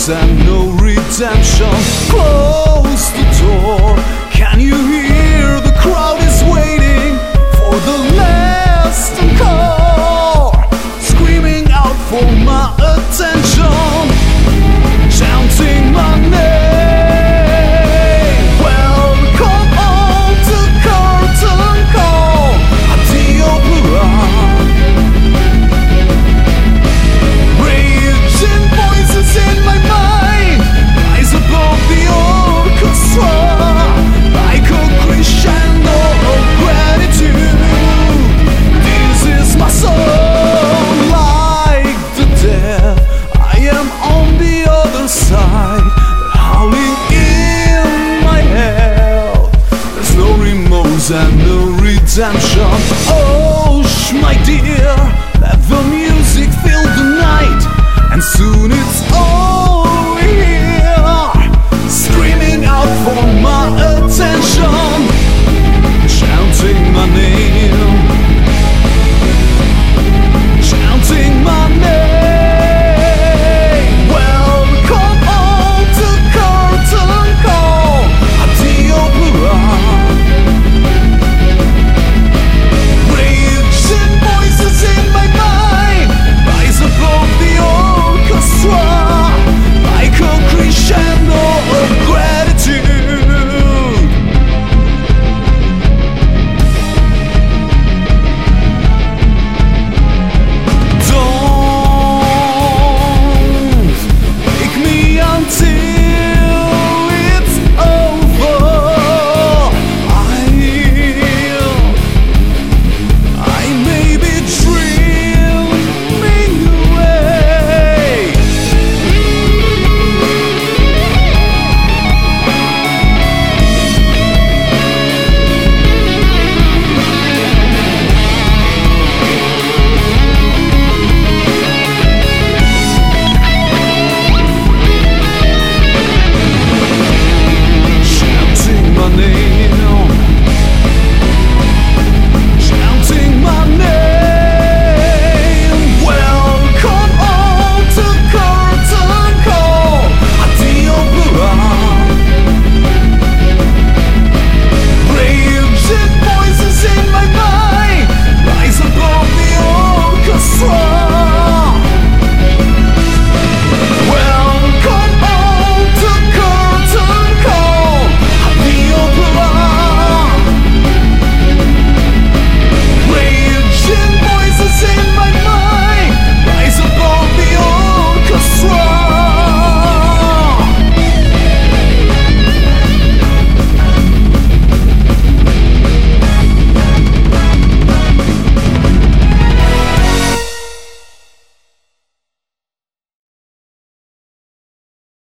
remorse and no redemption. Close the door. Can you hear the crowd is waiting for the last encore, screaming out for my attention, shouting my name. Welcome on to curtain call at the opera. Raging voices in my mind rise above the orchestra like a crescendo of gratitude. This is my song. Like the dead, I am on the other side, howling in my head. There's no remorse and no redemption. Oh, my dear, let the music fill the night, and soon it's all here, screaming out for my attention, shouting my name.